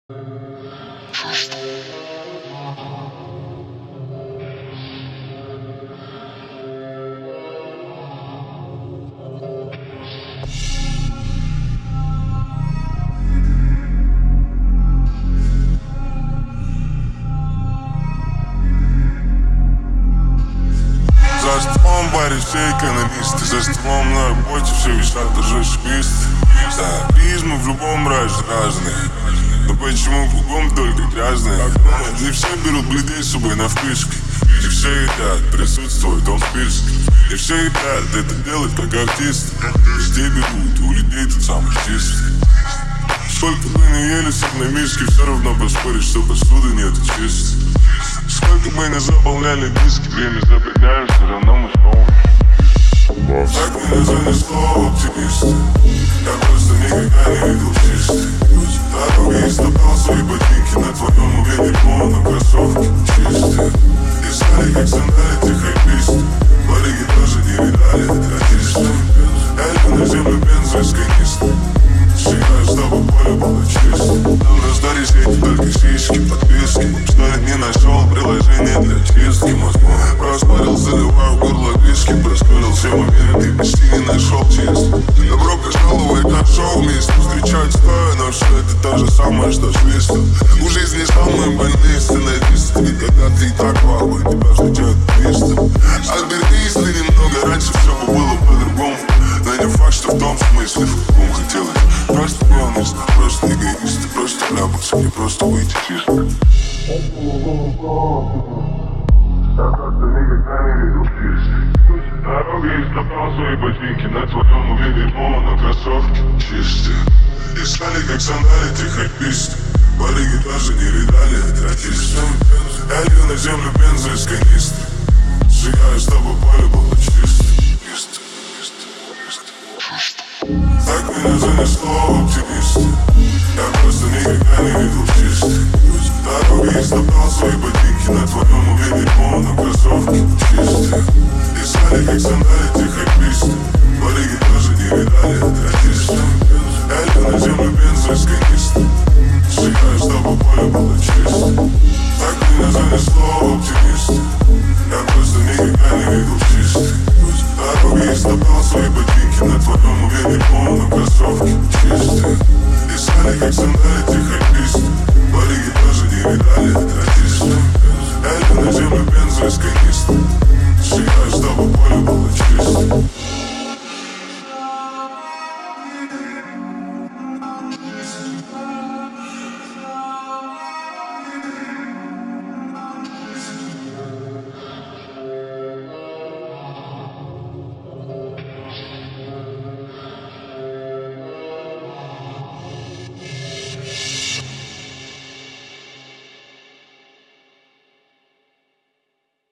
За столом в баре все экономисты, за столом на работе все висят торжествисты. Да, призмы в любом разные, но почему кругом только грязные? Не все берут блюдей с собой на впышке, не все хотят присутствовать в том списке. Не все хотят это делать как артисты, везде берут, у людей тут самых чистых. Сколько бы ни ели сыр на миске, все равно поспоришь, что посуды нету чистой. Сколько бы ни заполняли диски, время запрягаем, все равно мы снова. Так меня занесло оптимиста, я просто никогда не видел чистый. Дороги истопал свои ботинки, на твоем уме дерьмо, но кроссовки чистые. Искали как сандали, ты хайписты, барыги тоже не видали, радисты. Я иду на землю бензо из канистры, сжигаю, чтобы поле было чисто. Там раздали сети только сиськи, подписки. Что не нашел приложение для чистки мозгов. Проспорил, заливаю горло виски, проскорил все моменты, почти не нашел чисто. Добро пожаловать на шоу, вместе встречать стоя, но все это то же самое, что свистом. У жизни самые больные сценаристы, и когда ты и так вау, тебя встречают туристом. Альбертисты немного раньше все бы было по-другому, но не факт, что в том смысле, в каком хотелось. Просто полностью, просто эгоисты, просто ляпаться, не просто выйти чисто. Я просто никогда не видел чистый. Дороги истопал свои ботинки, на твоем уме дерьмо, но кроссовки чистые. Искали как сандали, ты хайписты, барыги тоже не видали, радисты. Я лью на землю бензо из канистры, сжигаю, чтобы поле было чисто. Так меня занесло оптимисты, я просто